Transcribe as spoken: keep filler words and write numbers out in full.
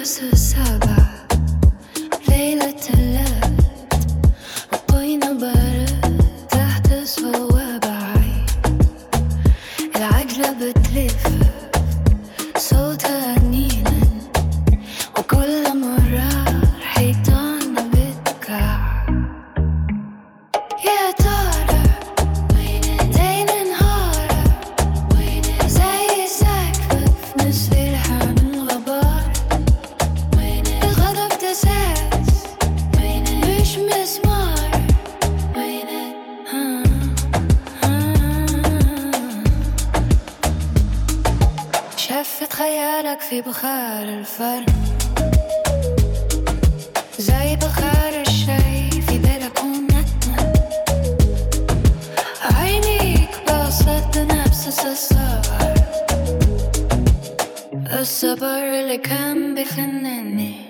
الراس السابع ليلة الليل وطينا برد تحت صوابع العجلة بتلف صوتها نينا وكل مرة حيطانة بتكع يا ترى ليل نهار زي سقف في نصف الحمل غبار الغضب تساس مش مسمار ها شفت خيالك في بخار الفرن زي بخار الشاي في بلكونتنا عينيك باصت نفس الصبر الصبر اللي كان بيخنني